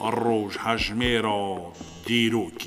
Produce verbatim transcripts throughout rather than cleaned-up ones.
روش هجمه را دیروکی.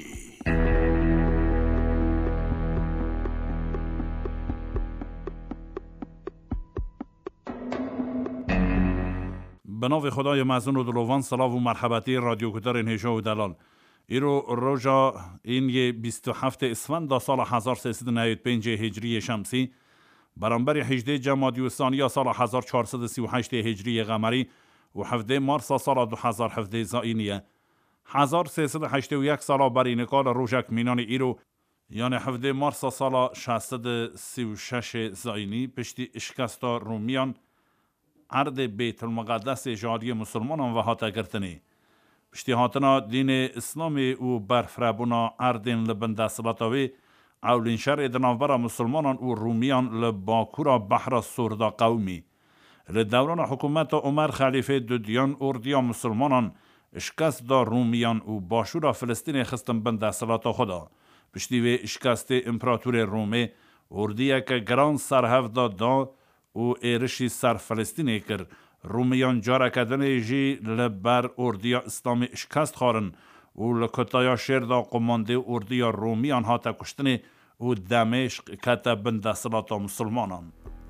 به نام خدای مزون و دلوان، سلام و مرحبتی رادیو کتر نهجا و دلال. ایرو روژا این یه بیست و هفت اسفند سال هزار و سیصد و نود و پنج هجری شمسی برانبر هجده جمادی الثانی سال هزار و چهارصد و سی و هشت هجری قمری و هفده مارس سال دو هزار و هفده زائینیه. هزار و سیصد و هشتاد و یک سال بر اینکال روژک مینان ایرو یعنی هفده مارس سال ششصد و سی و شش زائینی پشتی اشکست رومیان عرض بیت المقدس جاری مسلمانان و هاتا گرتنی. پشتی هاتنا دین اسلامی و برفرابونا عردین لبنده سلطاوی اولین شر دنابرا مسلمانان و رومیان لباکورا بحر سوردا قومی. لدوران حکومت عمر خلیفه دودیان اردیا مسلمانان اشکست دا رومیان و باشورا فلسطین خستن بنده سلطا خدا. پشتی و اشکست امپراتور رومی اردیا که گران سرهف دا دا و ایرشی سر فلسطینی کر. رومیان جارا کدن جی لبر اردیا اسلامی اشکست خارن و لکتایا شیر دا قمانده اردیا رومیان هاتا کشتنی و دمشق کتا بنده سلاتا مسلمانان.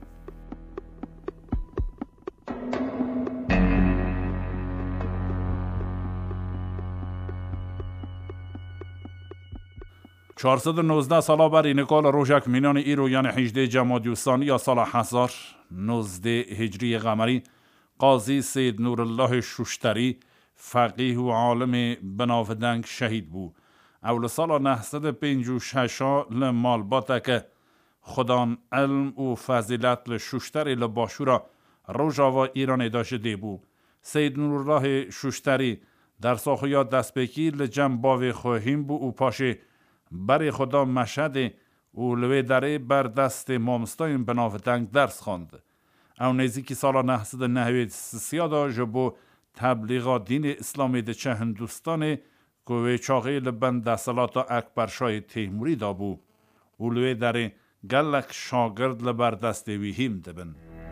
چهارصد و نوزده سالا بر اینکال روژک مینان ایرو یعنی هجده جمادی الثانی یا سال هزار و نوزده هجری قمری قاضی سید نورالله شوشتری فقیه و عالم بناودنگ شهید بو. اول سال نهصد و پنج و ششا لمالباتا که خدان علم و فضیلت لشوشتری لباشورا روژا و ایران داشته بو. سید نورالله شوشتری در ساخویات دست بکی لجم باوی خوهیم بو و پاشه بر خدا مشهد و لوی دره بر دست مامستاین بناودنگ درس خواند. او نزدیکی سال نهصد و نود و سه دا جبو تبلیغات دین اسلامی ده چه هندوستان که چاقی لبند سلاتا اکبر شای تیموری دا بو و لوی دره گلک شاگرد لبر دست ویهیم دبن.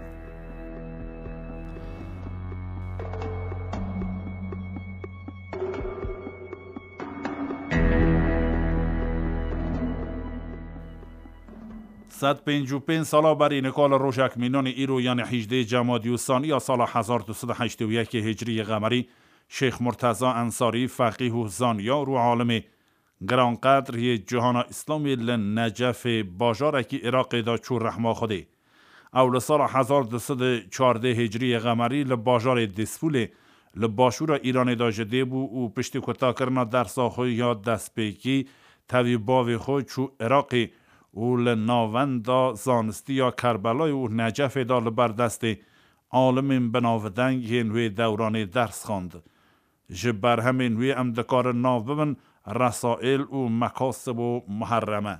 صد و پنج و پنج سالا بر اینکال روژک مینان ایرو یعنی هجده جمادی الثانی یا سال هزار و دویست و هشتاد و یک هجری قمری شیخ مرتضی انصاری فقیه و زانیار و عالم گرانقدر جهان اسلامی لنجف باجارکی عراق دا چور رحمه خوده. اول سال هزار و دویست و چهارده هجری قمری لباجار دسفول لباشور ایران دا جده بو و پشتی کتا کرنا در ساخوی یا دست پیکی تاوی باوی خود چو عراقی او لناوندا زانستی یا کربلای و نجف دا لبر دست عالم بناودنگ هنوی دوران درس خواند. جبر همین وی امدکار ناو ببن رسائل و مکاسب و محرمه.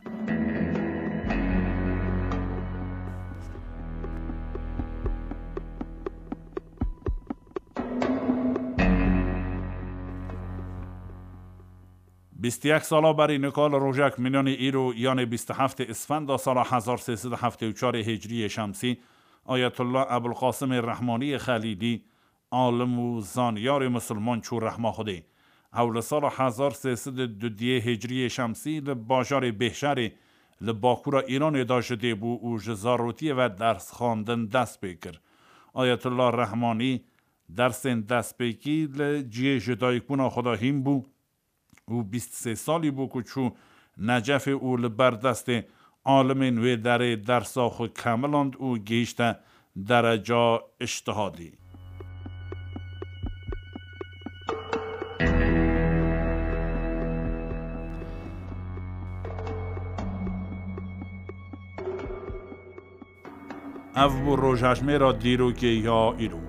بیست و یک سالا بر اینکال روژک مینان ایرو یعنی بیست و هفت اسفند سال هزار و سیصد و هفتاد و چهار هجری شمسی آیت الله ابوالقاسم رحمانی خلیلی عالم و زانیار مسلمان چور رحمه خوده. اول سال هزار و سیصد و دو هجری شمسی لباجار بهشر لباکورا ایران داشته بو و جزاروتی و درس خواندن دست بکر. آیت الله رحمانی درس دست بکی لجیه جدایکونا خدا هیم بو او بیست و سه سالی بو که چو نجف او لبر دست عالم نوی در درساخ کملاند او گیشت درجا اجتهادی. او بو روژهشمه را دیرو که یا ایرو